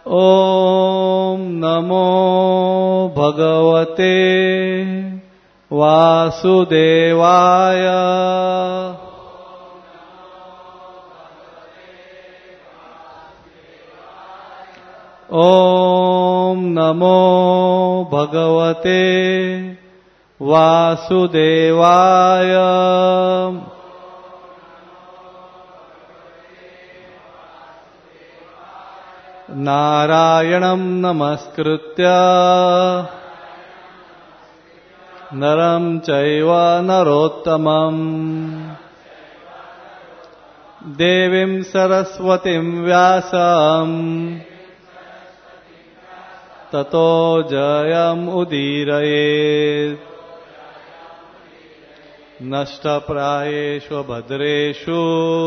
ॐ नमो भगवते वासुदेवाय। ॐ नमो भगवते वासुदेवाय। नारायणं नमस्कृत्य नरं चैव नरोत्तमम् देवीं सरस्वतीं व्यासं ततो जयम् उदीरयेत्। नष्टप्रायेषु भद्रेषु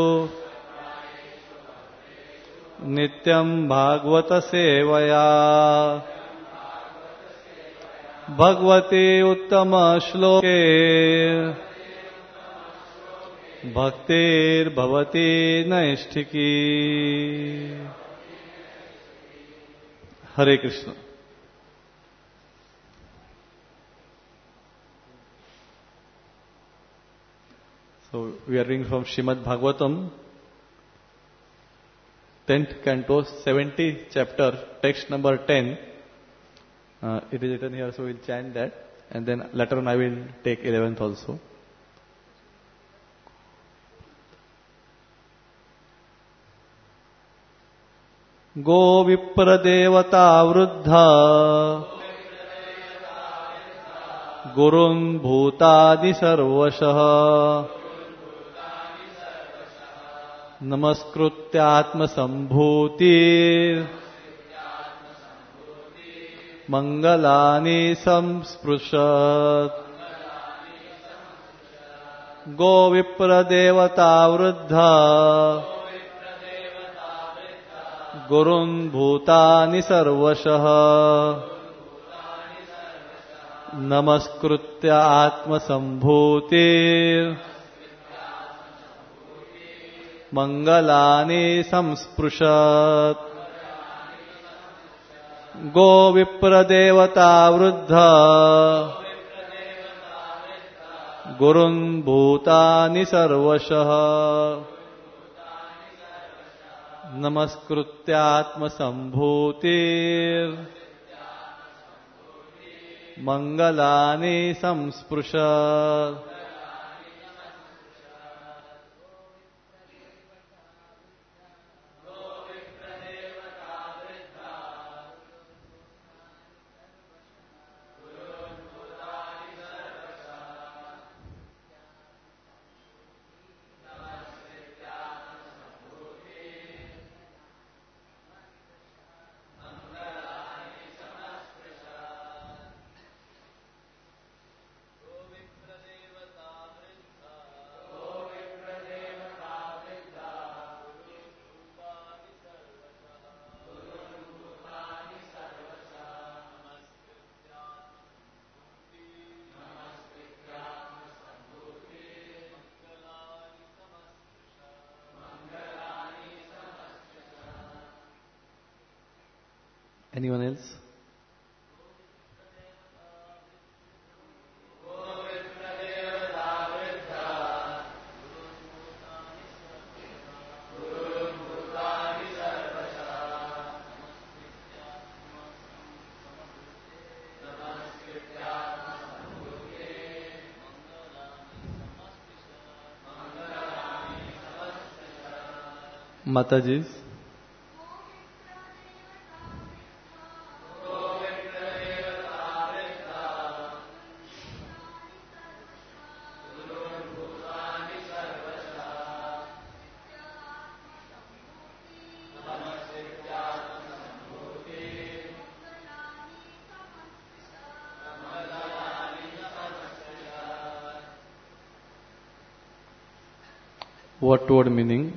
नित्यं भागवत सेवया भगवती उत्तम श्लोके भक्तिर्भवती नैष्ठिकी। हरे Krishna. So we are reading from Srimad Bhagavatam, 10th canto, 70th chapter, text number 10. It is written here, so we'll chant that, and then later on I will take 11th also. Go vipra devata vruddha gurun bhutadi sarvashah नमस्कृत्यात्म संभूति मंगलानि संस्पृशत्। गो विप्र देवता वृद्धा गुरुन् भूतानि सर्वशः नमस्कृत्य आत्म संभूति मंगलानि संस्पृशत्। गो विप्र देवता वृद्धा गुरुन् भूतानि सर्वशः नमस्कृत्यात्म संभूति मंगलानि संस्पृशत्। Anyone else? Mataji. What word meaning?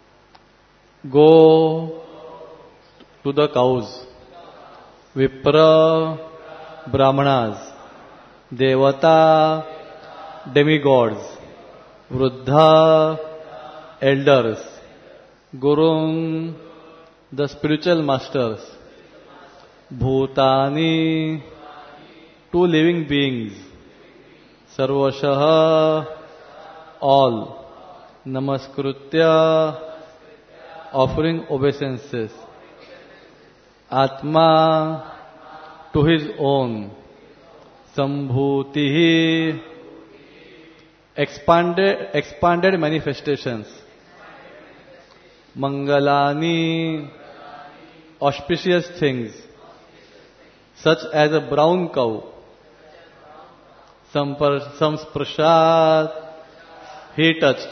Go to the cows. Vipra, Brahmanas. Devata, demigods. Vruddha, elders. Gurun, the spiritual masters. Bhutani, two living beings. Sarvashah, all. Namaskritya, offering obeisances. Atma, to his own. Sambhutihi, expanded manifestations. Mangalani, auspicious things, such as a brown cow. Samsprashat, he touched.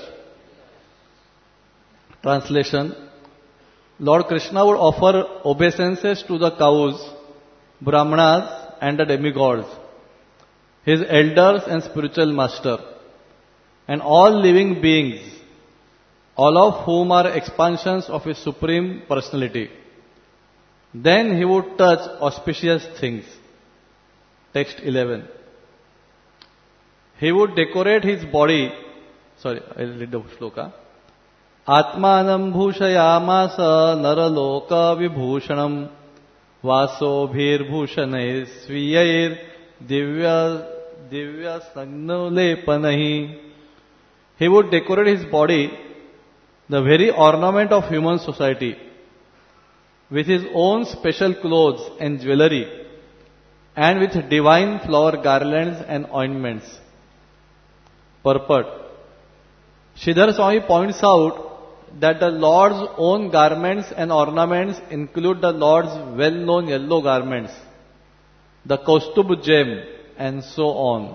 Translation: Lord Krishna would offer obeisances to the cows, Brahmanas and the demigods, his elders and spiritual master, and all living beings, all of whom are expansions of his supreme personality. Then he would touch auspicious things. Text 11. He would decorate his body. Sorry, I'll read the shloka. Atmanam bhushayamasa naraloka vibhushanam vasobhir bhushanai sviyair divya sagnulepanahi. He would decorate his body, the very ornament of human society, with his own special clothes and jewelry, and with divine flower garlands and ointments. Purport: Sridhar Swami points out that the Lord's own garments and ornaments include the Lord's well-known yellow garments, the Kaustubh gem, and so on.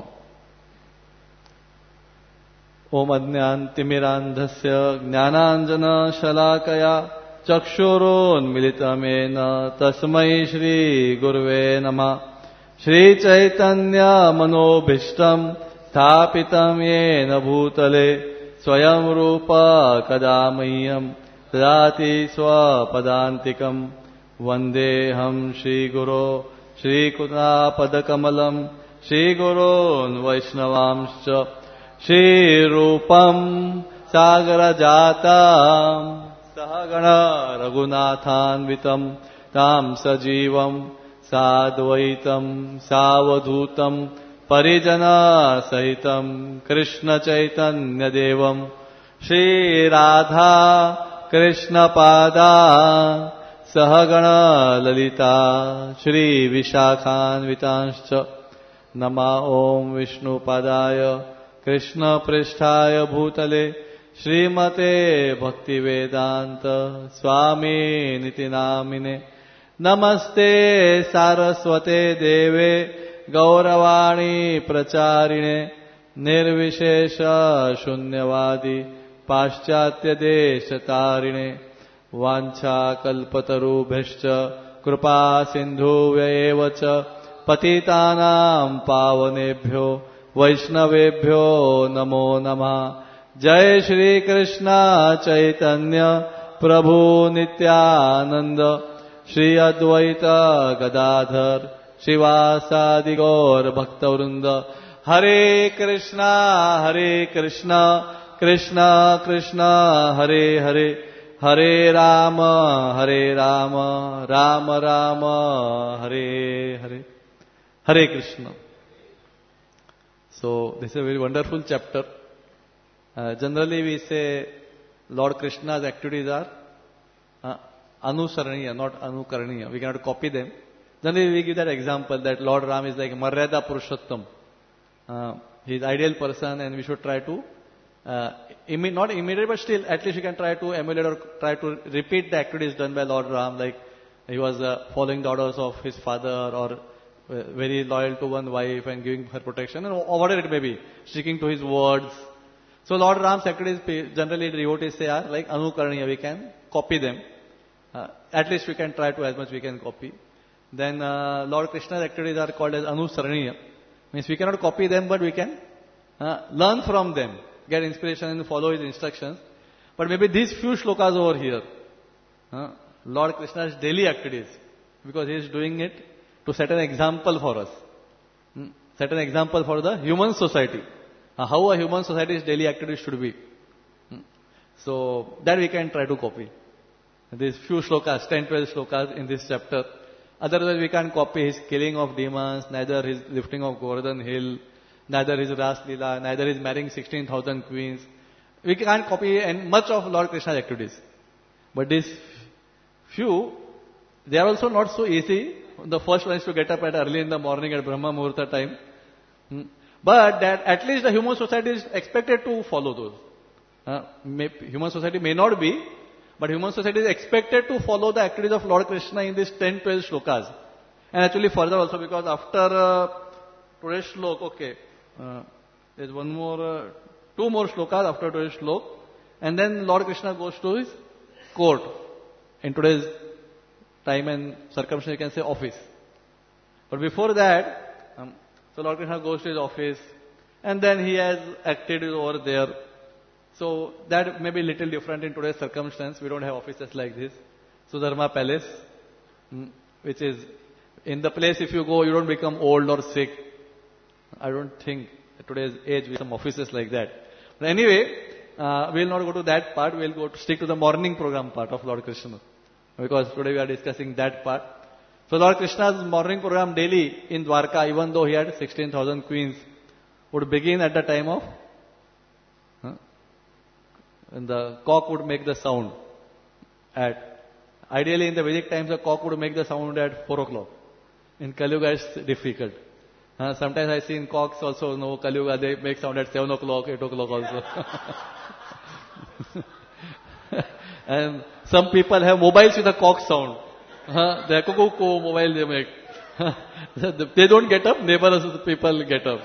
Om Adnyantimirandhasya Jnananjana Shalakaya Chakshurun Militamena Tasmai Shri Gurve Nama Shri Chaitanya Manobhishtam Thapitam Yena Bhutale Swayam Rupa Kadamayyam Tadati Swapadantikam Vandeham Shri Guru Shri Kuna Padakamalam Shri Gurun Vaishnavamscha Shri Rupam Sagara Jatam Sahagana Raghunathanvitam Tam Sajivam Sadvaitam Savadhutam Parijana Sahitam Krishna Chaitanya Devam Shri Radha Krishna Pada Sahagana Lalita Shri Vishakhanvitanscha Nama Om Vishnu Padaya Krishna Pristhaya Bhutale Srimate Bhaktivedanta Swami Niti Namine Namaste Saraswate Deve Gauravani Pracharine Nirvishesha Shunyavadi Paschatya Deshatarine Vancha Kalpatarubhishcha Krupa Sindhu Vyevacha Patitanam Pavanebhyo Vaishnavebhyo Namo Namah. Jai Shri Krishna Chaitanya Prabhu Nityananda Shri Advaita Gadadhar Shivasadi Gaur Bhaktavrunda. Hare Krishna Krishna Krishna Hare Hare Hare Rama Rama Rama Hare Hare. Hare Krishna. So this is a very wonderful chapter. Generally we say Lord Krishna's activities are anusaraniya, not anukaraniya. We cannot copy them. Generally we give that example that Lord Ram is like Maryada Purushottam. He is ideal person and we should try to not imitate, but still at least we can try to emulate or try to repeat the activities done by Lord Ram, like he was following the orders of his father, or very loyal to one wife and giving her protection, or whatever it may be, sticking to his words. So Lord Ram's activities generally devotees say are like anukaraniya, we can copy them. At least we can try to as much we can copy. Then Lord Krishna's activities are called as anusaraniya. Means we cannot copy them, but we can learn from them, get inspiration and follow his instructions. But maybe these few shlokas over here, Lord Krishna's daily activities, because he is doing it to set an example for us. Set an example for the human society. How a human society's daily activities should be. So that we can try to copy. These few shlokas, 10-12 shlokas in this chapter Otherwise, we can't copy his killing of demons, neither his lifting of Govardhan Hill, neither his Ras Leela, neither his marrying 16,000 queens. We can't copy much of Lord Krishna's activities. But these few, they are also not so easy. The first one is to get up at early in the morning at Brahma Muhurta time. But that at least the human society is expected to follow those. Human society may not be, but human society is expected to follow the activities of Lord Krishna in these 10-12 shlokas. And actually further also, because after today's shlok, there's one more, two more shlokas after today's shlok, and then Lord Krishna goes to his court. In today's time and circumstance, you can say office. But before that, so Lord Krishna goes to his office, and then he has activities over there. So that may be little different in today's circumstance. We don't have offices like this. Sudharma Palace, which is in the place if you go, you don't become old or sick. I don't think at today's age we have some offices like that. But anyway, we'll not go to that part. We'll stick to the morning program part of Lord Krishna. Because today we are discussing that part. So Lord Krishna's morning program daily in Dwarka, even though he had 16,000 queens, would begin at the time of when the cock would make the sound ideally in the Vedic times the cock would make the sound at 4 o'clock. In Kali Yuga it's difficult. Sometimes I see in cocks also, no, Kali Yuga they make sound at 7 o'clock, 8 o'clock also. And some people have mobiles with a cock sound. They cuckoo mobile they make. They don't get up, neighbors people get up.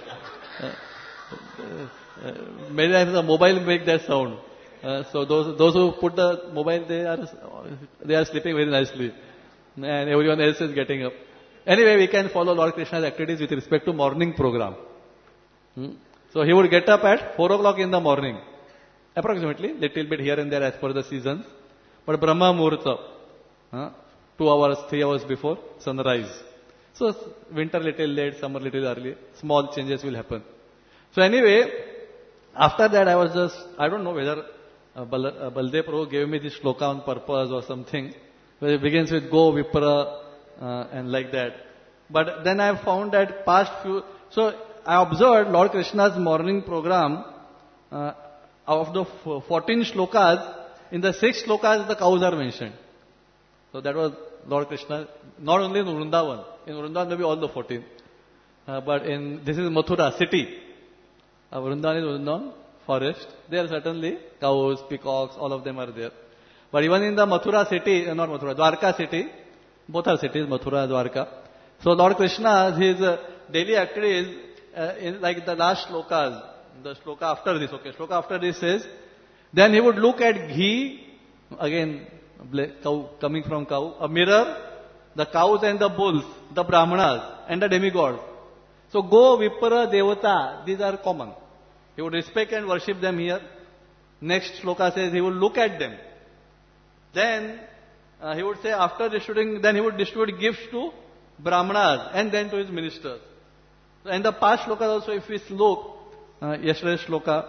Many times the mobile make that sound. So those who put the mobile, they are sleeping very nicely, and everyone else is getting up. Anyway, we can follow Lord Krishna's activities with respect to morning program. So he would get up at 4 o'clock in the morning, approximately, little bit here and there as per the seasons. But Brahma Muhurta, 2 hours, 3 hours before sunrise. So winter little late, summer little early, small changes will happen. So anyway, after that I don't know whether Baldev Prabhu gave me this shloka on purpose or something, where it begins with Go Vipra and like that. But then I found that so I observed Lord Krishna's morning program, of the 14 shlokas, in the 6 shlokas the cows are mentioned. So that was Lord Krishna, not only in Vrindavan. In Vrindavan maybe all the 14. But this is Mathura city. Vrindavan is Vrindavan forest. There are certainly cows, peacocks, all of them are there. But even in the Mathura city, not Mathura, Dwarka city, both are cities, Mathura and Dwarka. So Lord Krishna, his daily activities, in like the last shlokas, the shloka after this, shloka after this says, then he would look at ghee, again, cow, coming from cow, a mirror, the cows and the bulls, the brahmanas and the demigods. So Go, Vipra, Devata, these are common. He would respect and worship them here. Next shloka says he would look at them. Then he would say after distributing, then he would distribute gifts to brahmanas and then to his ministers. And the past shlokas also, if we look, yesterday's shloka,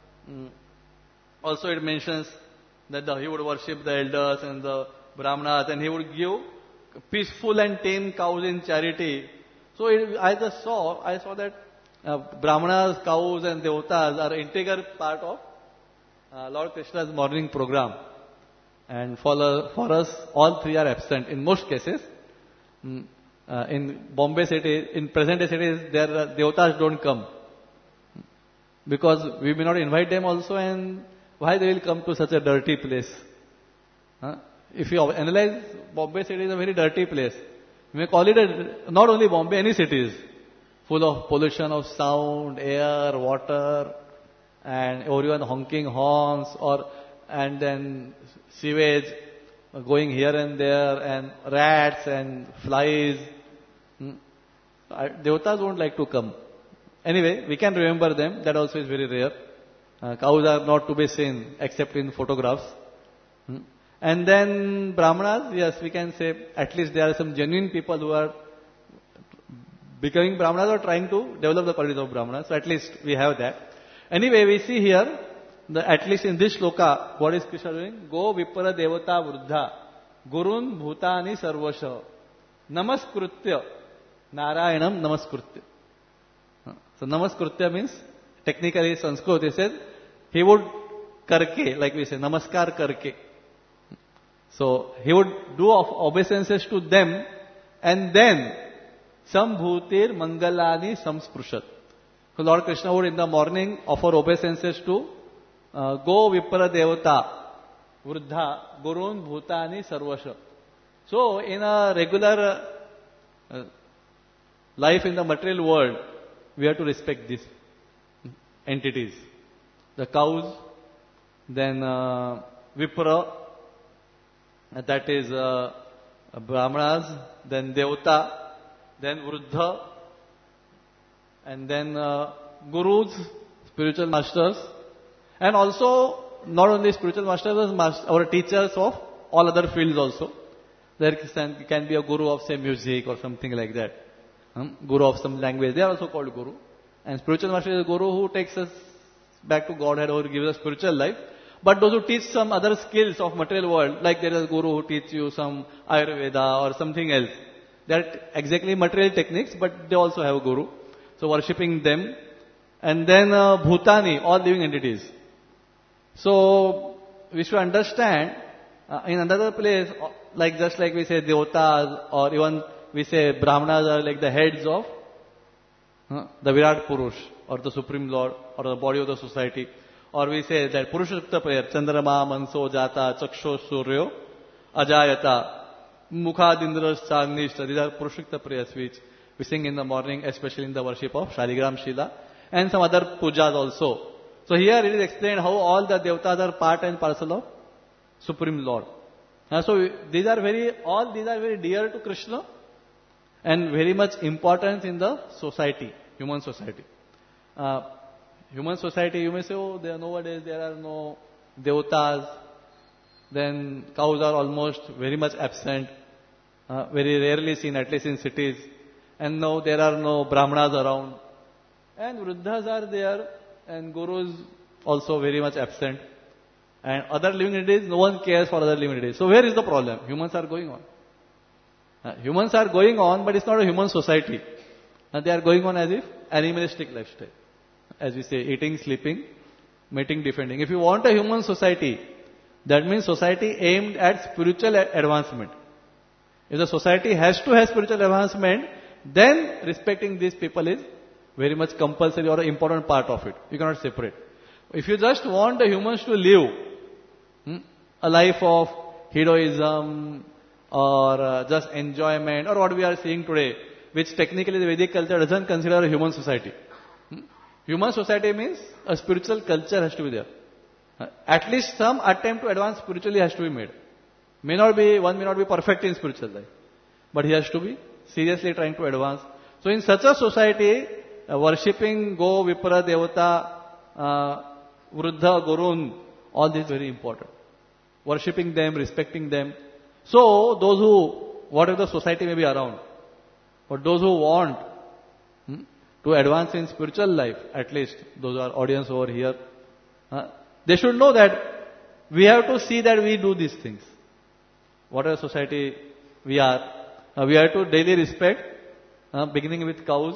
also it mentions that he would worship the elders and the brahmanas and he would give peaceful and tame cows in charity. So I saw that brahmanas, cows and devatas are integral part of Lord Krishna's morning program. And for us, all three are absent in most cases. In Bombay city, in present day cities, devatas don't come. Because we may not invite them also, and why they will come to such a dirty place? If you analyze, Bombay city is a very dirty place. We may call it not only Bombay, any cities, full of pollution of sound, air, water, and everyone honking horns, and then sewage going here and there, and rats and flies. Devatas won't like to come. Anyway, we can remember them. That also is very rare. Cows are not to be seen except in photographs. And then brahmanas, yes, we can say at least there are some genuine people who are becoming brahmanas or trying to develop the qualities of brahmanas. So at least we have that. Anyway, we see here, at least in this shloka, what is Krishna doing? Go Vipra Devata Vruddha Gurun Bhutani Sarvasha. Namaskritya. Narayanam Namaskritya. So Namaskritya means, technically Sanskrit, he says, he would karke, like we say, Namaskar karke. So he would do obeisances to them, and then Sambhutir Mangalani Samsprushat. So Lord Krishna would in the morning offer obeisances to Go Vipra Devata, Vruddha, Gurun Bhutani Sarvasha. So in a regular life in the material world, we have to respect these entities. The cows, then Vipra, that is Brahmanas, then Devata, then Vruddha, and then Gurus, spiritual masters, and also not only spiritual masters, our teachers of all other fields also. There can be a guru of, say, music or something like that. Guru of some language, they are also called guru. And spiritual master is a guru who takes us back to Godhead or gives us spiritual life. But those who teach some other skills of material world, like there is a guru who teaches you some Ayurveda or something else. They are exactly material techniques, but they also have a guru. So worshipping them. And then Bhutani, all living entities. So we should understand, in another place, like just like we say Devatas, or even we say Brahmanas are like the heads of the Virat Purush, or the Supreme Lord, or the body of the society. Or we say that Purushakta prayer, Chandrama, Manso, Jata, Chaksho, Suryo, Ajayata, Mukhadindras, Chagnishta. These are Purushakta prayers which we sing in the morning, especially in the worship of Shaligram Shila, and some other pujas also. So here it is explained how all the devatas are part and parcel of Supreme Lord. So these are very dear to Krishna and very much important in the society, human society. Human society, you may say, oh, nowadays there are no devatas, then cows are almost very much absent, very rarely seen, at least in cities, and now there are no brahmanas around, and vruddhas are there, and gurus also very much absent, and other living entities, no one cares for other living entities. So where is the problem? Humans are going on. Humans are going on, but it's not a human society. They are going on as if animalistic lifestyle. As we say, eating, sleeping, mating, defending. If you want a human society, that means society aimed at spiritual advancement. If the society has to have spiritual advancement, then respecting these people is very much compulsory or an important part of it. You cannot separate. If you just want the humans to live a life of heroism or just enjoyment, or what we are seeing today, which technically the Vedic culture doesn't consider a human society. Human society means a spiritual culture has to be there. At least some attempt to advance spiritually has to be made. One may not be perfect in spiritual life, but he has to be seriously trying to advance. So in such a society, worshipping Go, Vipra, Devata, Vruddha, Gurun, all this is very important. Worshipping them, respecting them. So those who, whatever the society may be around, but those who want to advance in spiritual life, at least those who are audience over here, they should know that we have to see that we do these things. Whatever society we have to daily respect, beginning with cows.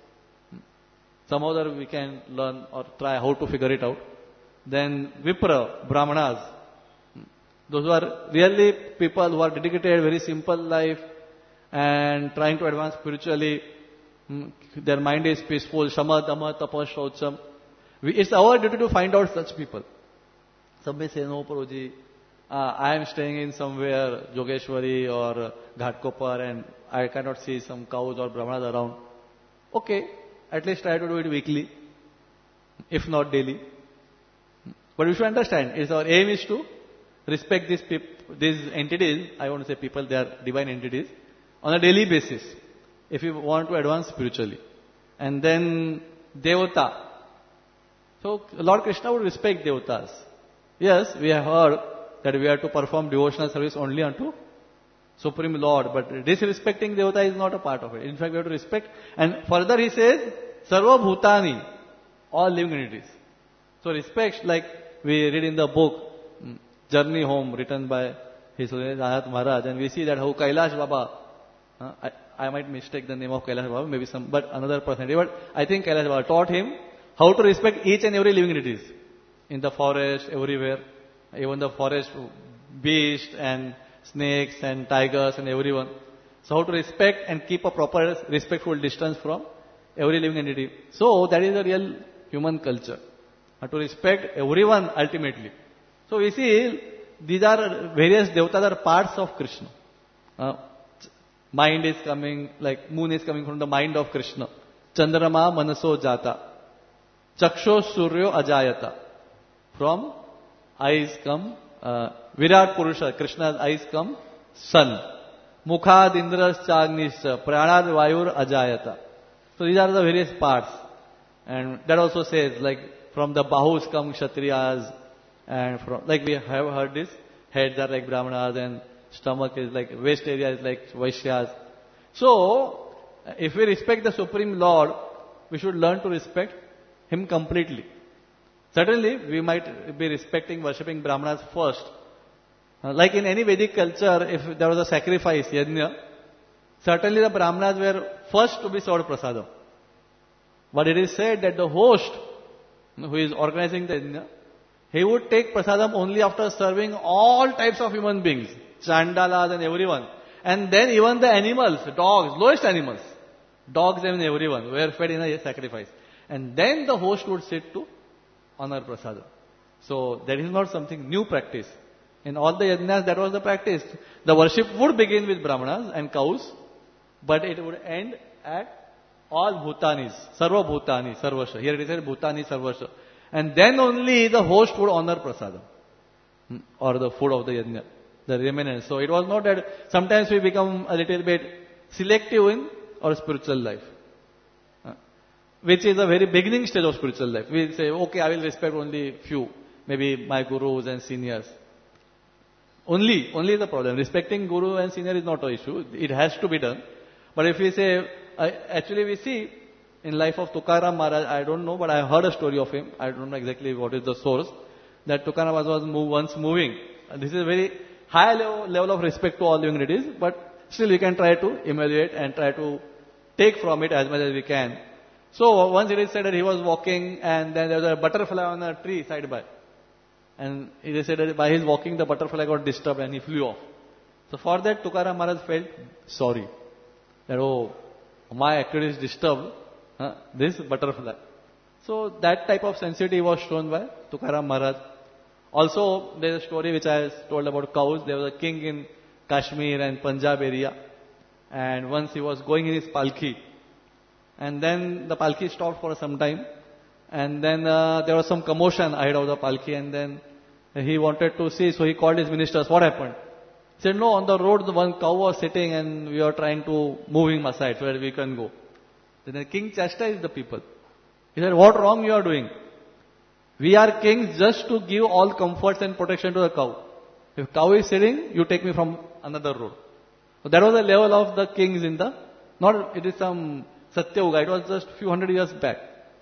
Some other we can learn or try how to figure it out. Then Vipra, Brahmanas, those who are really people who are dedicated, very simple life and trying to advance spiritually. Their mind is peaceful. Shama, Dhamma, Tapa, Shaucham. It's our duty to find out such people. Some may say, no, Prabhuji, I am staying in somewhere, Jogeshwari or Ghatkopar, and I cannot see some cows or brahmanas around. Okay, at least try to do it weekly, if not daily. But we should understand, our aim is to respect these entities, I want to say people, they are divine entities, on a daily basis, if you want to advance spiritually. And then Devata. So Lord Krishna would respect Devatas. Yes, we have heard that we have to perform devotional service only unto Supreme Lord, but disrespecting Devata is not a part of it. In fact, we have to respect. And further he says, Sarva Bhutani, all living entities. So respect, like we read in the book, Journey Home, written by His Holiness Anant Maharaj, and we see that how Kailash Baba, I might mistake the name of Kailash Baba, maybe but another personality. But I think Kailash Baba taught him how to respect each and every living entities in the forest, everywhere, even the forest beasts and snakes and tigers and everyone. So how to respect and keep a proper respectful distance from every living entity. So that is the real human culture. To respect everyone ultimately. So we see these are various devatas are parts of Krishna. Mind is coming, like moon is coming from the mind of Krishna. Chandrama manaso jata. Chaksho suryo ajayata. From eyes come Virat Purusha, Krishna's eyes come sun. Mukhad indras chagnisha. Pranad vayur ajayata. So these are the various parts. And that also says like from the bahus come kshatriyas, and from, like we have heard this, heads are like brahmanas and stomach is like, waist area is like vaishyas. So, if we respect the Supreme Lord, we should learn to respect Him completely. Certainly, we might be respecting, worshipping brahmanas first. Like in any Vedic culture, if there was a sacrifice, yajna, certainly the brahmanas were first to be served prasadam. But it is said that the host, who is organizing the yajna, he would take prasadam only after serving all types of human beings, chandalas and everyone. And then even the animals, dogs, lowest animals, dogs and everyone were fed in a sacrifice. And then the host would sit to honor prasadam. So that is not something new practice. In all the yajnas, that was the practice. The worship would begin with brahmanas and cows, but it would end at all bhutanis, sarva bhutani, sarvasha. Here it is said bhutani, sarvasha. And then only the host would honor prasadam, or the food of the yajna, the remnants. So it was not that sometimes we become a little bit selective in our spiritual life, which is a very beginning stage of spiritual life. We say, okay, I will respect only few, maybe my gurus and seniors. Only the problem. Respecting guru and senior is not an issue. It has to be done. But if we say, actually we see in life of Tukaram Maharaj, I don't know, but I heard a story of him. I don't know exactly what is the source. That Tukaram Maharaj was once moving. This is a very high level of respect to all living entities, but still we can try to evaluate and try to take from it as much as we can. So once it is said that he was walking and then there was a butterfly on a tree side by. And it is said that by his walking the butterfly got disturbed and he flew off. So for that Tukaram Maharaj felt sorry. That, oh, my activity is disturbed, this butterfly. So that type of sensitivity was shown by Tukaram Maharaj. Also, there is a story which I told about cows. There was a king in Kashmir and Punjab area. And once he was going in his palki. And then the palki stopped for some time. And then there was some commotion ahead of the palki. And then he wanted to see. So he called his ministers. What happened? He said, no, on the road the one cow was sitting and we were trying to move him aside so that we can go. Then the king chastised the people. He said, what wrong you are doing? We are kings just to give all comforts and protection to the cow. If cow is sitting, you take me from another road. So that was the level of the kings in the, not it is some Satya Yuga, it was just few hundred years back.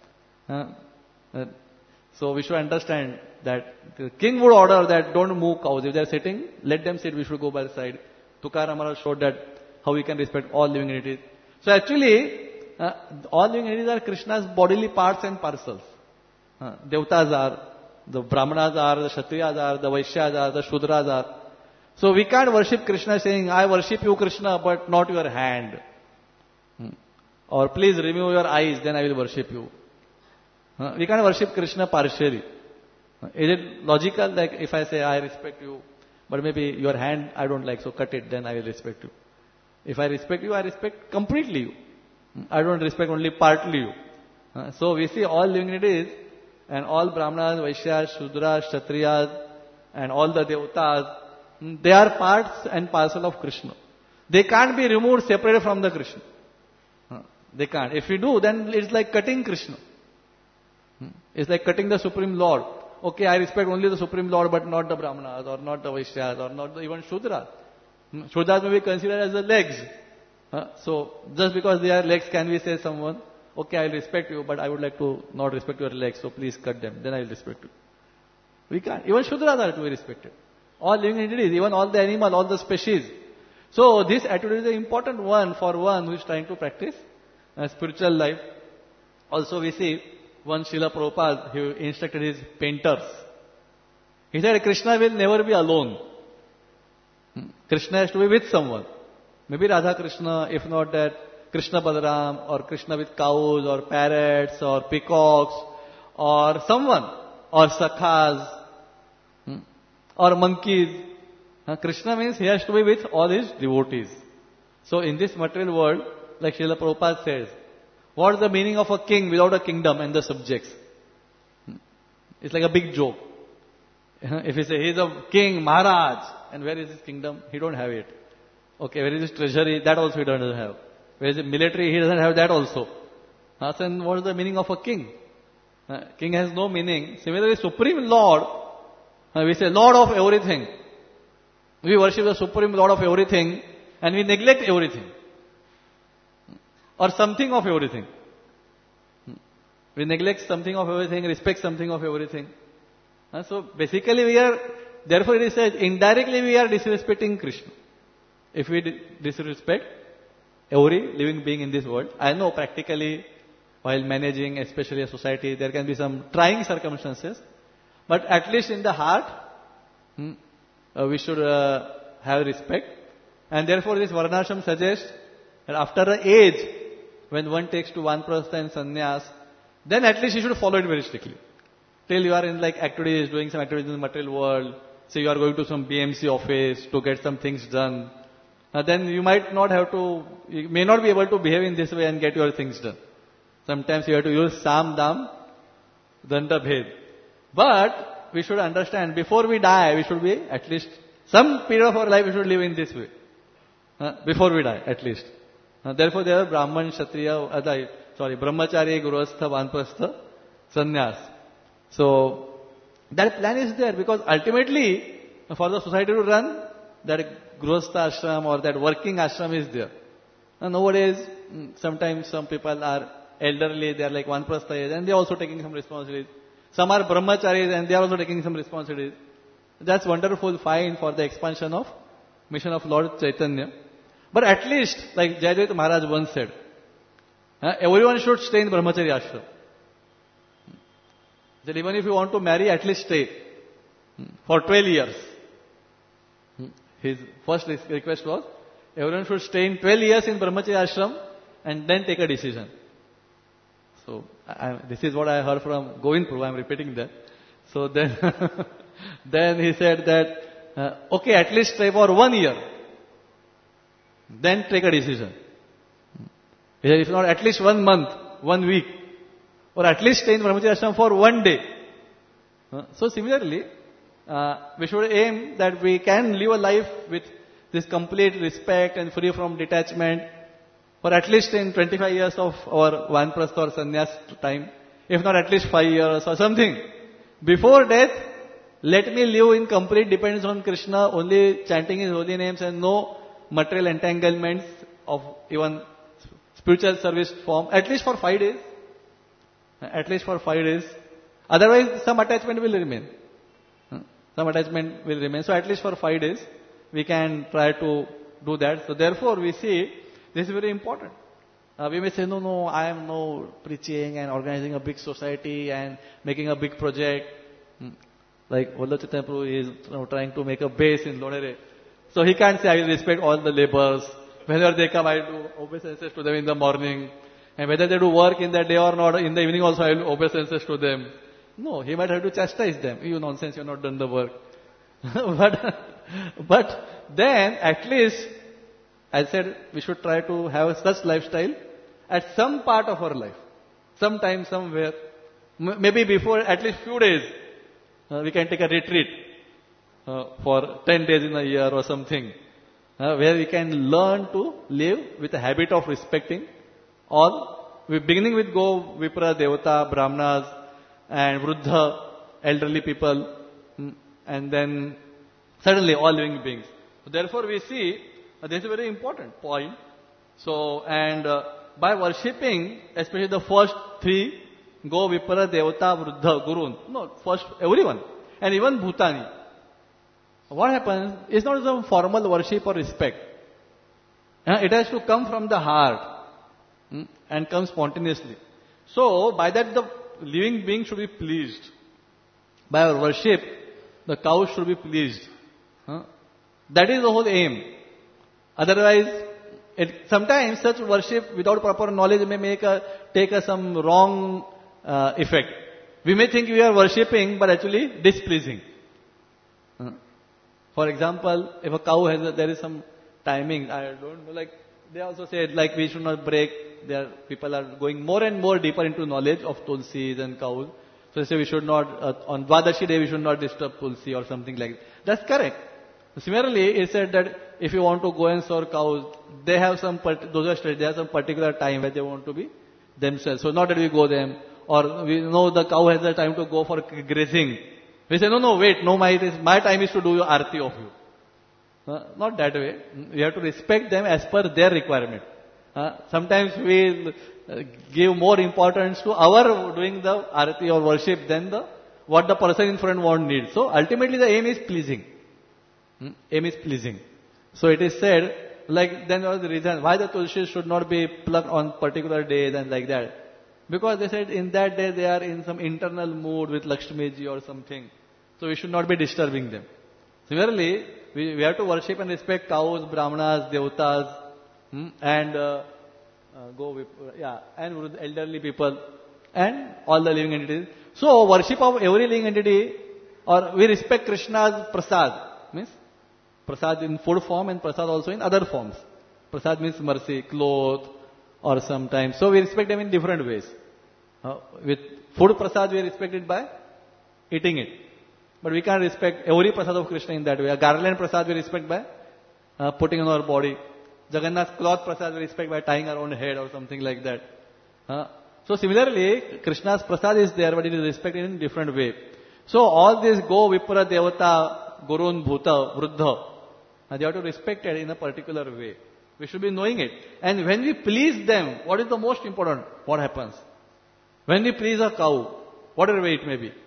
So we should understand that the king would order that don't move cows. If they are sitting, let them sit, we should go by the side. Tukaram Maharaj showed that how we can respect all living entities. So actually, all living entities are Krishna's bodily parts and parcels. Devatas are, the Brahmanas are, the Kshatriyas are, the Vaishyas are, the Shudras are. So we can't worship Krishna saying, I worship you Krishna but not your hand. Or please remove your eyes, then I will worship you. We can't worship Krishna partially. Is it logical? Like if I say I respect you, but maybe your hand I don't like, so cut it, then I will respect you. If I respect you, I respect completely you. I don't respect only partly you. So we see all living entities and all Brahmanas, Vaishyas, Shudras, Kshatriyas and all the Devatas, they are parts and parcel of Krishna. They can't be removed, separated from the Krishna. They can't. If we do, then it's like cutting Krishna. It's like cutting the Supreme Lord. Okay, I respect only the Supreme Lord but not the Brahmanas or not the Vaishyas or not even Shudras. Shudras may be considered as the legs. So just because they are legs, can we say someone, okay, I will respect you but I would like to not respect your legs, so please cut them, then I will respect you. We can't. Even Shudras are to be respected. All living entities, even all the animal, all the species. So this attitude is an important one for one who is trying to practice spiritual life. Also we see one Srila Prabhupada, he instructed his painters. He said Krishna will never be alone. Krishna has to be with someone. Maybe Radha Krishna, if not that, Krishna Balaram, or Krishna with cows, or parrots, or peacocks, or someone, or sakhas, or monkeys. Krishna means he has to be with all his devotees. So in this material world, like Srila Prabhupada says, what is the meaning of a king without a kingdom and the subjects? It's like a big joke. If you say he is a king, Maharaj, and where is his kingdom? He don't have it. Okay, where is his treasury? That also he doesn't have. Where is the military? He doesn't have that also. So then what is the meaning of a king? King has no meaning. Similarly, Supreme Lord, we say Lord of everything. We worship the Supreme Lord of everything and we neglect everything. Or something of everything. We neglect something of everything, respect something of everything. So basically we are, therefore it is said, indirectly we are disrespecting Krishna. If we disrespect every living being in this world, I know practically while managing, especially a society, there can be some trying circumstances, but at least in the heart, we should have respect. And therefore this Varnashram suggests that after the age when one takes to Vanaprastha and sannyas, then at least you should follow it very strictly. Till you are in like activities, doing some activities in the material world, say you are going to some BMC office to get some things done, then you might not have to, you may not be able to behave in this way and get your things done. Sometimes you have to use Sam, Dam, Danda, Bhed. But we should understand, before we die, we should be at least, some period of our life we should live in this way. Before we die, at least. Therefore there are Brahman, Kshatriya, Brahmachari, Gurvastha, Vanaprastha, Sannyas. So, that plan is there because ultimately, for the society to run, that Gurvastha ashram or that working ashram is there. And nowadays, sometimes some people are elderly, they are like Vanaprastha age and they are also taking some responsibilities. Some are brahmacharis and they are also taking some responsibilities. That's wonderful, fine for the expansion of mission of Lord Chaitanya. But at least, like Jayadvaita Maharaj once said, everyone should stay in brahmachari ashram. That even if you want to marry, at least stay for 12 years. His first request was, everyone should stay in 12 years in brahmachari ashram and then take a decision. So, this is what I heard from Govind Prabhu, I am repeating that. So then, then he said that, okay, at least stay for 1 year. Then take a decision. He said, if not at least 1 month, 1 week, or at least stay in brahmachari ashram for 1 day. So similarly, we should aim that we can live a life with this complete respect and free from detachment for at least in 25 years of our Vanaprastha or Sannyas time, if not at least 5 years or something. Before death, let me live in complete dependence on Krishna, only chanting his holy names and no material entanglements of even spiritual service form, at least for 5 days. At least for 5 days. Otherwise, some attachment will remain. Some attachment will remain. So at least for 5 days, we can try to do that. So therefore, we see this is very important. We may say, no, I am preaching and organizing a big society and making a big project. Like Vallabh Chaitanya Prabhu is trying to make a base in Lodere. So he can't say, I will respect all the laborers. Whether they come, I will do obeisances to them in the morning. And whether they do work in the day or not, in the evening also I will obeisances to them. No, he might have to chastise them. You nonsense, you have not done the work. but then at least, I said, we should try to have such lifestyle at some part of our life. Sometime, somewhere. Maybe before at least few days, we can take a retreat for 10 days in a year or something. Where we can learn to live with a habit of respecting all. We're beginning with Go, Vipra, Devata, Brahmanas, and Vruddha, elderly people, and then suddenly all living beings. So therefore we see, this is a very important point. So, and by worshipping, especially the first 3, Go, Vipra, Devata, Vruddha, Guru, first everyone, and even Bhutani. What happens is not some formal worship or respect. It has to come from the heart and come spontaneously. So, by that the living being should be pleased. By our worship, the cow should be pleased. That is the whole aim. Otherwise, sometimes such worship without proper knowledge may take some wrong effect. We may think we are worshipping, but actually displeasing. For example, if a cow there is some timing, I don't know, like they also said, like we should not break. People are going more and more deeper into knowledge of tulsis and cows. So they say we should not, on Dwadashi day we should not disturb tulsi or something like that. That's correct. Similarly, it said that if you want to go and serve cows, they have some particular time where they want to be themselves. So not that we go them, or we know the cow has the time to go for grazing. We say, no, wait, no, my time is to do arati of you. Not that way. We have to respect them as per their requirement. Sometimes we give more importance to our doing the arati or worship than what the person in front needs. So ultimately the aim is pleasing. Aim is pleasing. So it is said, like then was the reason why the tulsi should not be plucked on particular days and like that. Because they said in that day they are in some internal mood with Lakshmi ji or something. So we should not be disturbing them. Similarly, we have to worship and respect cows, brahmanas, devatas, and and elderly people and all the living entities. So worship of every living entity, or we respect Krishna's prasad, means prasad in food form and prasad also in other forms. Prasad means mercy, cloth, or sometimes. So we respect them in different ways. With food prasad we respect it by eating it. But we can't respect every prasad of Krishna in that way. A garland prasad we respect by putting on our body. Jagannath cloth prasad we respect by tying our own head or something like that. So similarly, Krishna's prasad is there, but it is respected in a different way. So all this go vipra devata, gurun bhuta, vruddha, they have to respect it in a particular way. We should be knowing it. And when we please them, what is the most important? What happens? When we please a cow, whatever way it may be,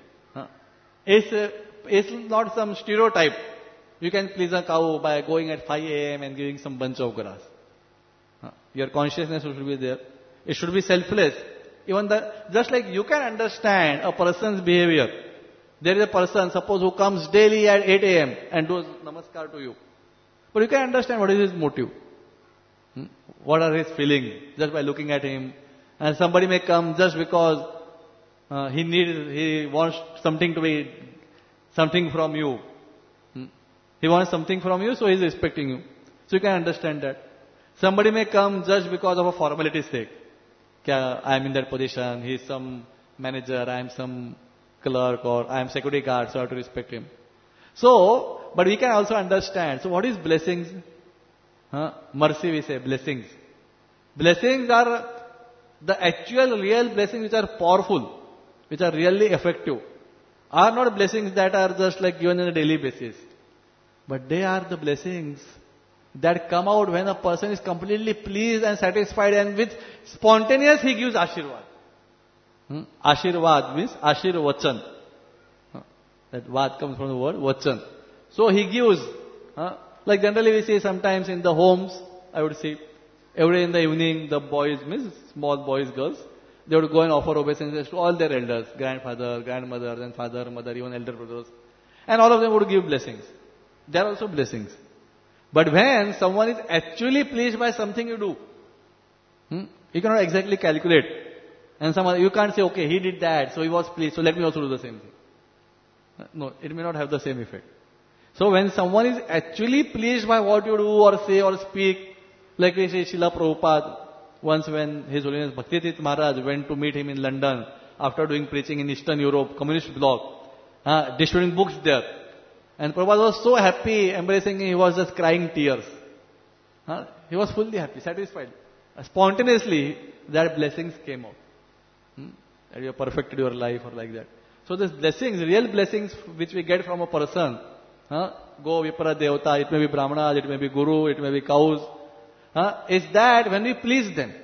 it's not some stereotype. You can please a cow by going at 5 a.m. and giving some bunch of grass. Your consciousness should be there. It should be selfless. Just like you can understand a person's behavior. There is a person, suppose, who comes daily at 8 a.m. and does namaskar to you. But you can understand what is his motive. What are his feelings just by looking at him. And somebody may come just because he wants something from you. He wants something from you, so he is respecting you. So you can understand that. Somebody may come just because of a formality's sake. I am in that position, he is some manager, I am some clerk, or I am security guard, so I have to respect him. So, but we can also understand. So what is blessings? Mercy we say, blessings. Blessings are the actual real blessings which are powerful, which are really effective. Are not blessings that are just like given on a daily basis. But they are the blessings that come out when a person is completely pleased and satisfied, and with spontaneous he gives Ashirvad. Ashirvad means Ashirvachan. That Vad comes from the word Vachan. So he gives, like generally we see sometimes in the homes, I would say, every day in the evening the boys, means small boys, girls, they would go and offer obeisances to all their elders, grandfather, grandmother, and father, mother, even elder brothers. And all of them would give blessings. They are also blessings. But when someone is actually pleased by something you do, you cannot exactly calculate. And you can't say, okay, he did that, so he was pleased, so let me also do the same thing. No, it may not have the same effect. So when someone is actually pleased by what you do or say or speak, like we say Srila Prabhupada, once when His Holiness Bhaktivedanta Maharaj went to meet him in London after doing preaching in Eastern Europe, communist bloc, distributing books there. And Prabhupada was so happy, embracing him, he was just crying tears. He was fully happy, satisfied. Spontaneously, that blessings came out. That you have perfected your life or like that. So these blessings, real blessings which we get from a person, go vipra devata, it may be brahmanas, it may be guru, it may be cows, is that when we please them.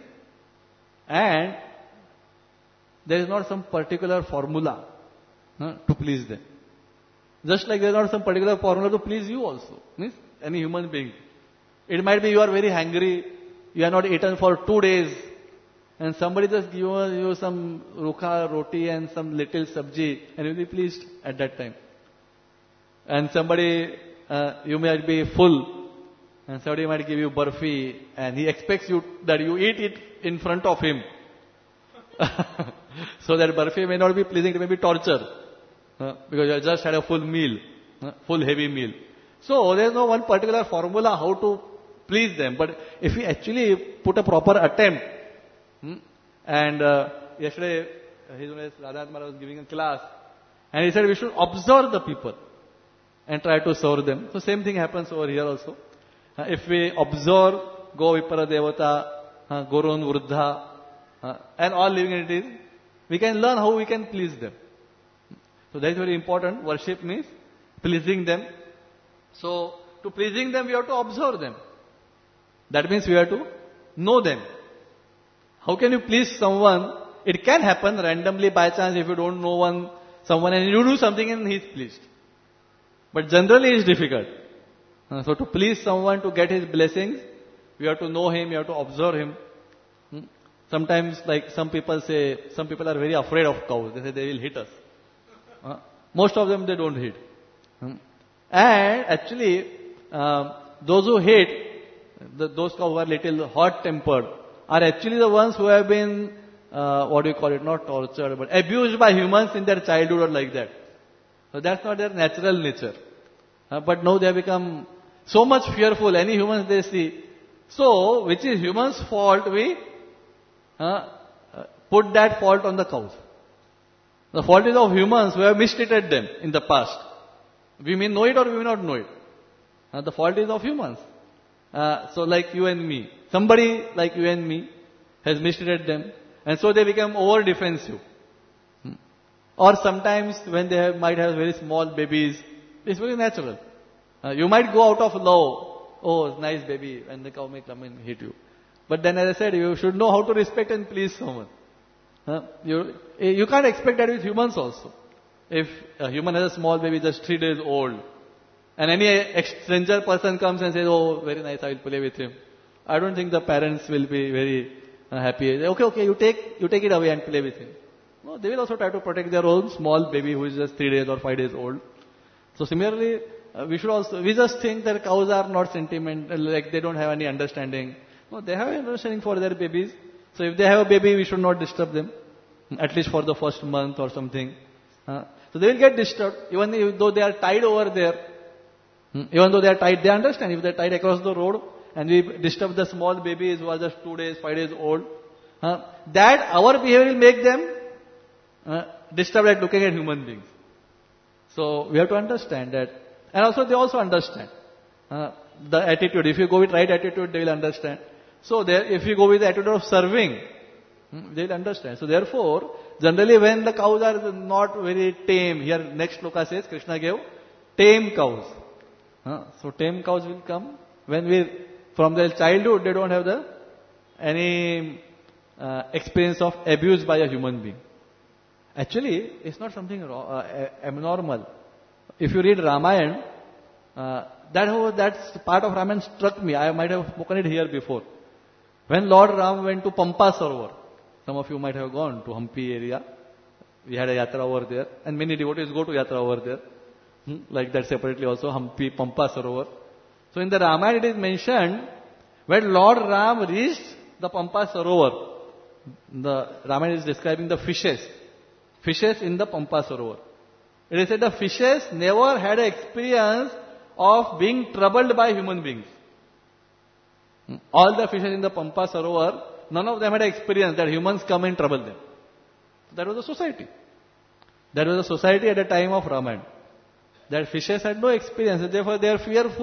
And there is not some particular formula to please them. Just like there is not some particular formula to please you also, means any human being. It might be you are very hungry, you are not eaten for 2 days, and somebody just give you some rukha, roti and some little sabji, and you'll be pleased at that time. And somebody, you might be full, and somebody might give you barfi, and he expects you that you eat it in front of him. So that barfi may not be pleasing, it may be torture. Because you have just had a full meal, full heavy meal. So there is no one particular formula how to please them. But if we actually put a proper attempt, and yesterday His Holiness Radha Maharaj was giving a class, and he said we should observe the people and try to serve them. So same thing happens over here also. If we observe Go Vipara Devata, Gurun Vruddha, and all living entities, we can learn how we can please them. So that is very important. Worship means pleasing them. So to pleasing them, we have to observe them. That means we have to know them. How can you please someone? It can happen randomly by chance if you don't know someone and you do something and he is pleased. But generally it is difficult. So to please someone, to get his blessings, we have to know him, we have to observe him. Sometimes, like some people are very afraid of cows. They say they will hit us. Most of them, they don't hit. And actually, those who hit, those cows who are little hot-tempered, are actually the ones who have been, not tortured, but abused by humans in their childhood or like that. So that's not their natural nature. But now they have become so much fearful, any humans they see. So, which is humans' fault, we put that fault on the cows. The fault is of humans who have mistreated them in the past. We may know it or we may not know it. The fault is of humans. So like you and me. Somebody like you and me has mistreated them, and so they become over defensive. Or sometimes when they might have very small babies, it's very natural. You might go out of love. Oh, nice baby, and the cow may come and hit you. But then, as I said, you should know how to respect and please someone. You can't expect that with humans also. If a human has a small baby just 3 days old, and any stranger person comes and says, oh, very nice, I will play with him, I don't think the parents will be very happy. Okay, you take it away and play with him. No, they will also try to protect their own small baby who is just 3 days or 5 days old. So similarly, we just think that cows are not sentimental, like they don't have any understanding. No, they have understanding for their babies. So if they have a baby, we should not disturb them, at least for the first month or something. So they will get disturbed, even though they are tied over there. Even though they are tied, they understand. If they are tied across the road and we disturb the small babies who are just 2 days, 5 days old, that our behavior will make them disturbed at looking at human beings. So we have to understand that. And also they also understand the attitude. If you go with right attitude, they will understand. So if you go with the attitude of serving, they will understand. So therefore, generally when the cows are not very tame, here next shloka says, Krishna gave tame cows. So tame cows will come when from their childhood, they don't have any experience of abuse by a human being. Actually, it's not something abnormal. If you read Ramayana, that's part of Ramayana struck me. I might have spoken it here before. When Lord Ram went to Pampa Sarovar, some of you might have gone to Hampi area. We had a yatra over there, and many devotees go to yatra over there. Like that separately also, Hampi, Pampa Sarovar. So in the Ramayana it is mentioned, when Lord Ram reached the Pampa Sarovar, the Ramayana is describing the fishes in the Pampa Sarovar. It is said the fishes never had an experience of being troubled by human beings. All the fishes in the Pampa Sarovar, none of them had experience that humans come and trouble them. That was a society. That was a society at the time of Ramayana. That fishes had no experience, therefore they are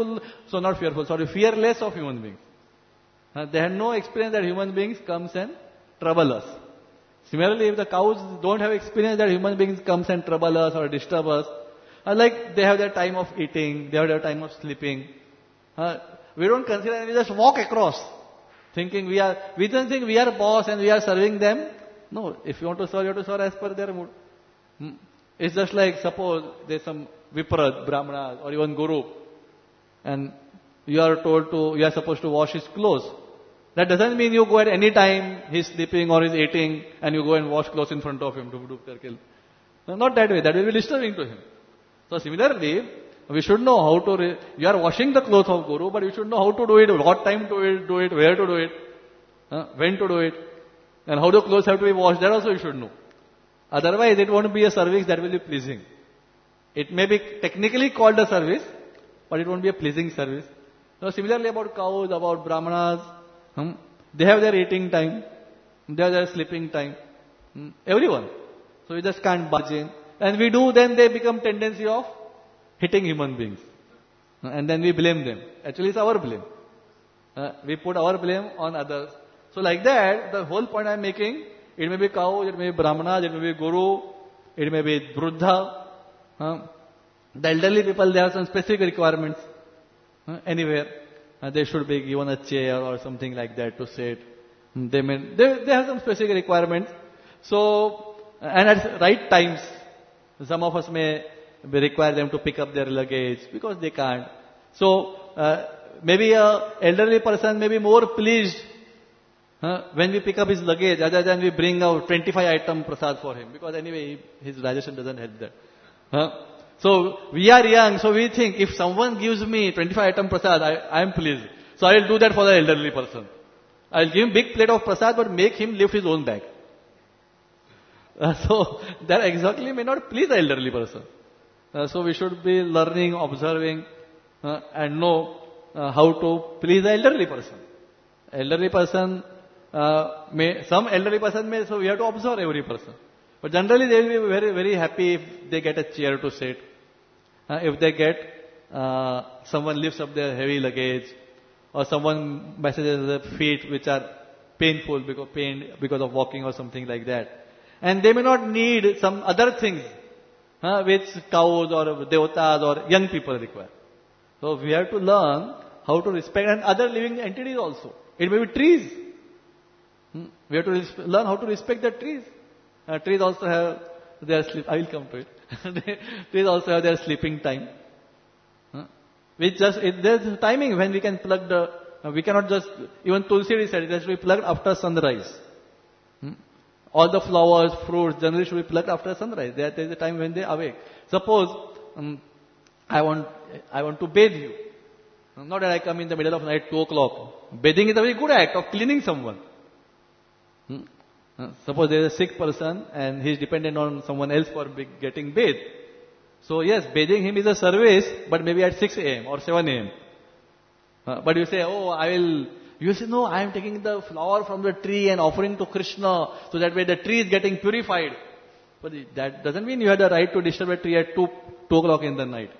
fearless of human beings. They had no experience that human beings comes and trouble us. Similarly, if the cows don't have experience that human beings comes and trouble us or disturb us, like they have their time of eating, they have their time of sleeping. We don't consider, and we just walk across, thinking we don't think we are boss and we are serving them. No, if you want to serve, you have to serve as per their mood. It's just like, suppose there's some Vipra, Brahmana, or even Guru, and you are supposed to wash his clothes. That doesn't mean you go at any time he's sleeping or he's eating and you go and wash clothes in front of him. No, not that way. That will be disturbing to him. So similarly, we should know how to, you are washing the clothes of Guru, but you should know how to do it, what time to do it, where to do it, when to do it, and how the clothes have to be washed. That also you should know. Otherwise, it won't be a service that will be pleasing. It may be technically called a service, but it won't be a pleasing service. So similarly about cows, about brahmanas, they have their eating time, they have their sleeping time, everyone. So we just can't barge in. And we do, then they become tendency of hitting human beings. And then we blame them. Actually it's our blame. We put our blame on others. So like that, the whole point I am making, it may be cows, it may be brahmanas, it may be guru, it may be vruddha. The elderly people, they have some specific requirements. Anywhere. They should be given a chair or something like that to sit. They have some specific requirements. So, and at right times, some of us may require them to pick up their luggage because they can't. So, maybe a elderly person may be more pleased when we pick up his luggage other than we bring out 25 item prasad for him, because anyway his digestion doesn't help that. So we are young, so we think if someone gives me 25 item prasad, I am pleased. So I will do that for the elderly person. I will give him big plate of prasad but make him lift his own bag. So that exactly may not please the elderly person. So we should be learning, observing and know how to please the elderly person. Elderly person some elderly person may, so we have to observe every person. But generally they will be very, very happy if they get a chair to sit. If they get, someone lifts up their heavy luggage, or someone massages their feet which are painful because of walking or something like that. And they may not need some other things, which cows or devatas or young people require. So we have to learn how to respect and other living entities also. It may be trees. We have to learn how to respect the trees. Trees also have their sleep. I will come to it. Trees also have their sleeping time. There's a timing when we can plug we cannot just, even Tulsi said it has to be plugged after sunrise. All the flowers, fruits generally should be plugged after sunrise. There is a time when they awake. Suppose I want to bathe you. Not that I come in the middle of night 2 o'clock. Bathing is a very good act of cleaning someone. Suppose there is a sick person and he is dependent on someone else for getting bathed. So yes, bathing him is a service, but maybe at 6 a.m. or 7 a.m. But you say, you say, no, I am taking the flower from the tree and offering to Krishna, so that way the tree is getting purified. But that doesn't mean you have the right to disturb a tree at 2 o'clock in the night.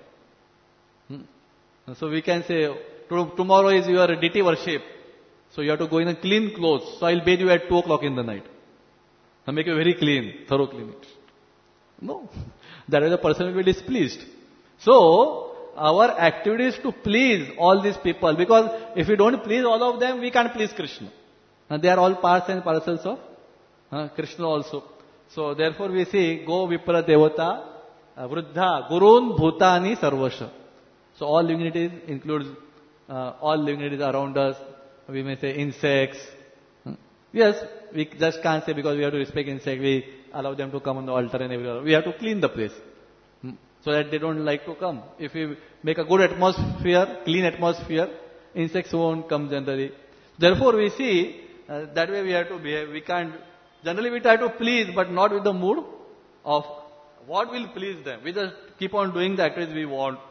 So we can say, tomorrow is your deity worship. So you have to go in a clean clothes. So I will bathe you at 2 o'clock in the night. I'll make you very clean, thorough clean. No. That way the person will be displeased. So, our activity is to please all these people. Because if we don't please all of them, we can't please Krishna. And they are all parts and parcels of Krishna also. So therefore we say, Go Vipra Devata, Vruddha, Gurun Bhutani Sarvasha. So all living entities includes all living entities around us. We may say insects. Yes, we just can't say because we have to respect insects, we allow them to come on the altar and everywhere. We have to clean the place so that they don't like to come. If we make a good atmosphere, clean atmosphere, insects won't come generally. Therefore we see that way we have to behave. We can't, generally we try to please, but not with the mood of what will please them. We just keep on doing the activities we want.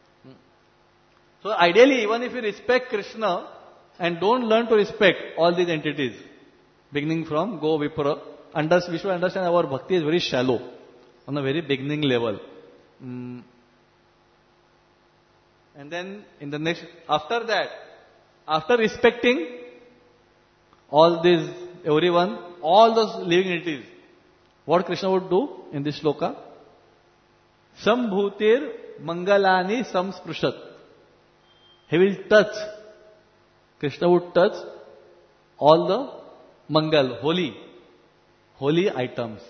So ideally, even if we respect Krishna and don't learn to respect all these entities, beginning from Go Vipra, we should understand our bhakti is very shallow, on a very beginning level. And then in the next, after that, after respecting all these, everyone, all those living entities, what Krishna would do in this shloka? Sambhutir mangalani samsprushat. He will touch, Krishna would touch all the mangal, holy items.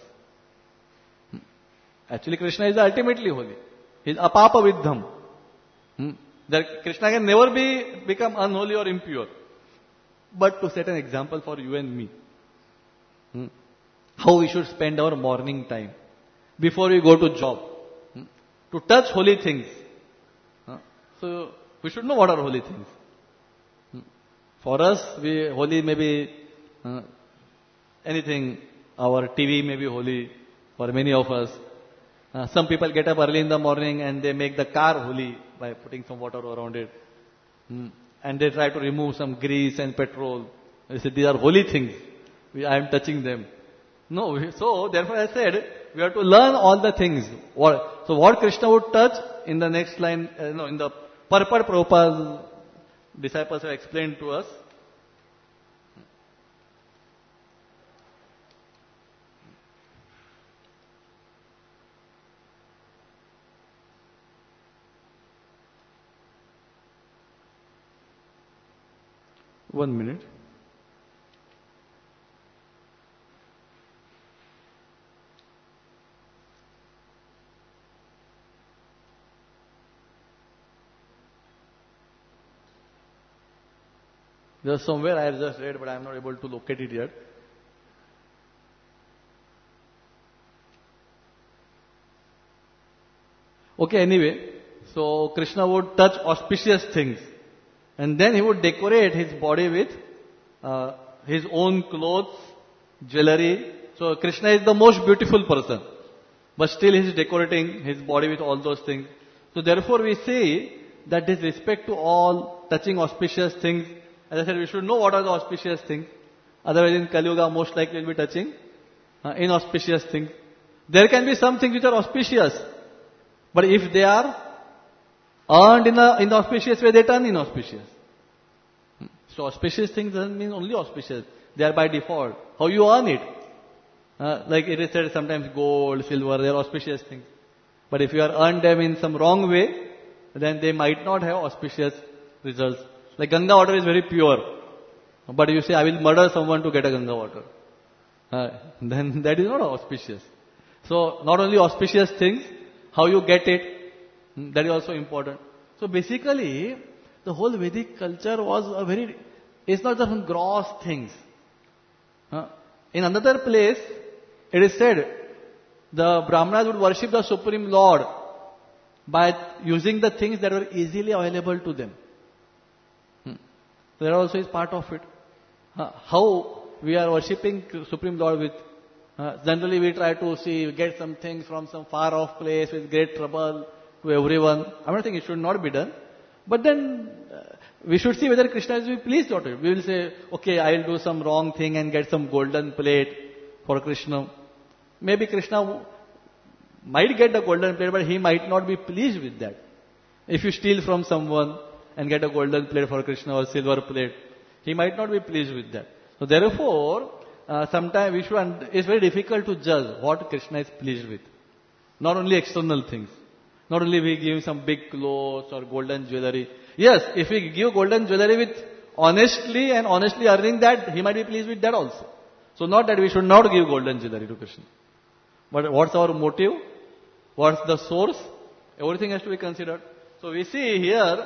Actually Krishna is ultimately holy. He is apapa vidham. That Krishna can never become unholy or impure. But to set an example for you and me, how we should spend our morning time before we go to job, to touch holy things. So we should know what are holy things. For us, holy may be anything. Our TV may be holy for many of us. Some people get up early in the morning and they make the car holy by putting some water around it. And they try to remove some grease and petrol. They say these are holy things. I am touching them. No, so therefore I said we have to learn all the things. So what Krishna would touch in the next line, in the purport Prabhupada's disciples have explained to us. One minute. There's somewhere I have just read, but I am not able to locate it yet. Okay, anyway, so Krishna would touch auspicious things. And then he would decorate his body with his own clothes, jewelry. So Krishna is the most beautiful person. But still he is decorating his body with all those things. So therefore we say that with respect to all touching auspicious things, as I said, we should know what are the auspicious things. Otherwise in Kali Yuga most likely we'll be touching inauspicious things. There can be some things which are auspicious. But if they are earned in the auspicious way, they turn inauspicious. So auspicious things doesn't mean only auspicious. They are by default. How you earn it. Like it is said sometimes gold, silver, they are auspicious things. But if you are earned them in some wrong way, then they might not have auspicious results. Like Ganga water is very pure. But you say, I will murder someone to get a Ganga water. Then that is not auspicious. So not only auspicious things, how you get it, that is also important. So basically, the whole Vedic culture was it's not just gross things. In another place, it is said, the Brahmanas would worship the Supreme Lord by using the things that were easily available to them. So that also is part of it. How we are worshipping Supreme Lord with, generally we try to get some things from some far off place with great trouble to everyone. I'm not saying it should not be done. But then we should see whether Krishna is pleased or not. We will say, okay, I will do some wrong thing and get some golden plate for Krishna. Maybe Krishna might get the golden plate, but he might not be pleased with that. If you steal from someone and get a golden plate for Krishna or silver plate, he might not be pleased with that. So therefore, sometimes it's very difficult to judge what Krishna is pleased with. Not only external things. Not only we give some big clothes or golden jewelry. Yes, if we give golden jewelry with honestly earning that, he might be pleased with that also. So not that we should not give golden jewelry to Krishna. But what's our motive? What's the source? Everything has to be considered. So we see here,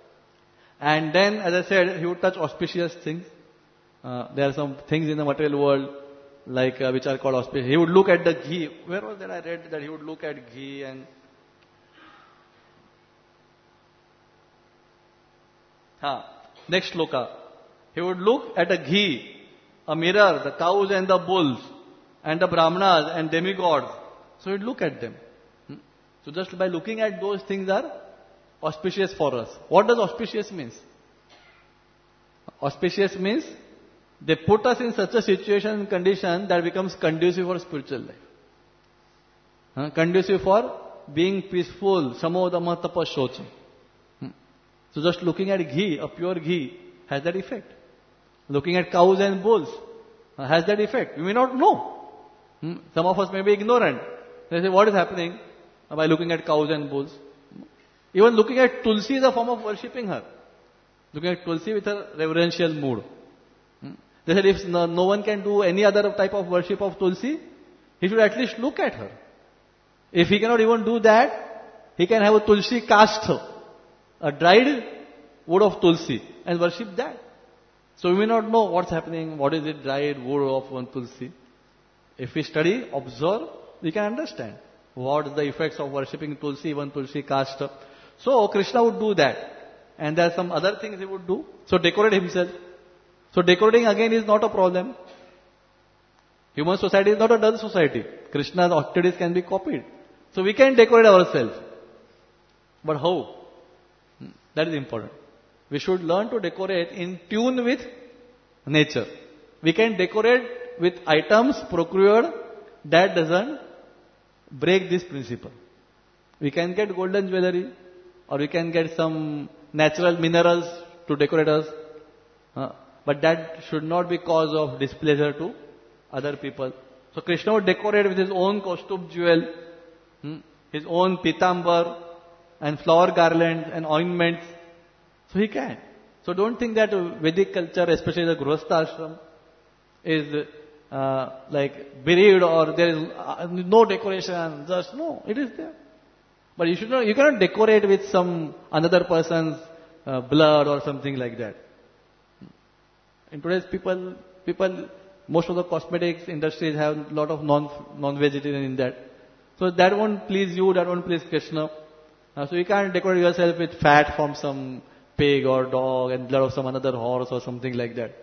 and then as I said, he would touch auspicious things. There are some things in the material world like which are called auspicious. He would look at the ghee. Where was that I read that he would look at ghee and next shloka. He would look at a ghee, a mirror, the cows and the bulls, and the brahmanas and demigods. So he'd look at them. So just by looking at those things are auspicious for us. What does auspicious means? Auspicious means they put us in such a situation and condition that becomes conducive for spiritual life. Conducive for being peaceful. Samo dhamma tapa shocha. So just looking at ghee, a pure ghee, has that effect. Looking at cows and bulls has that effect. We may not know. Some of us may be ignorant. They say, what is happening by looking at cows and bulls? Even looking at Tulsi is a form of worshipping her. Looking at Tulsi with a reverential mood. They said if no one can do any other type of worship of Tulsi, he should at least look at her. If he cannot even do that, he can have a Tulsi cast a dried wood of tulsi and worship that. So we may not know what's happening, what is it dried wood of one tulsi. If we study, observe, we can understand what is the effects of worshipping tulsi, one tulsi caste. So Krishna would do that. And there are some other things he would do. So decorate himself. So decorating again is not a problem. Human society is not a dull society. Krishna's activities can be copied. So we can decorate ourselves. But how? That is important. We should learn to decorate in tune with nature. We can decorate with items procured that doesn't break this principle. We can get golden jewelry or we can get some natural minerals to decorate us. But that should not be cause of displeasure to other people. So Krishna would decorate with his own costume jewel, his own pitambar and flower garlands and ointments. So he can. So don't think that Vedic culture, especially the Grihastha ashram, is like buried or there is no decoration. Just no, it is there. But you should not. You cannot decorate with some another person's blood or something like that. In today's people, most of the cosmetics industries have a lot of non-vegetarian in that. So that won't please you. That won't please Krishna. So you can't decorate yourself with fat from some pig or dog and blood of some another horse or something like that.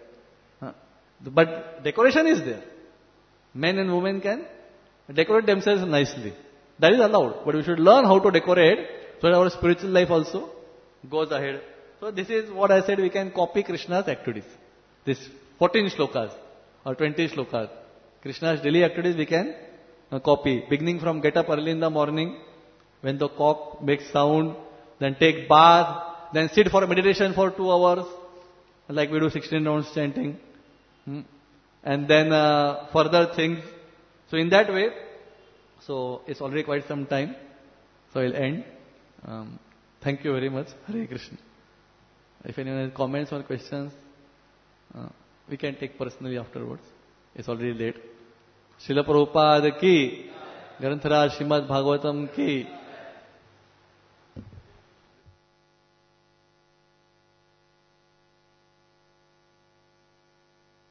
But decoration is there. Men and women can decorate themselves nicely. That is allowed. But we should learn how to decorate so that our spiritual life also goes ahead. So this is what I said, we can copy Krishna's activities. This 14 shlokas or 20 shlokas. Krishna's daily activities we can copy. Beginning from get up early in the morning, when the cock makes sound, then take bath, then sit for meditation for 2 hours, like we do 16 rounds chanting. And then further things. So in that way, so it's already quite some time. So I'll end. Thank you very much. Hare Krishna. If anyone has comments or questions, we can take personally afterwards. It's already late. Srila Prabhupada ki, Granthara Srimad Bhagavatam ki,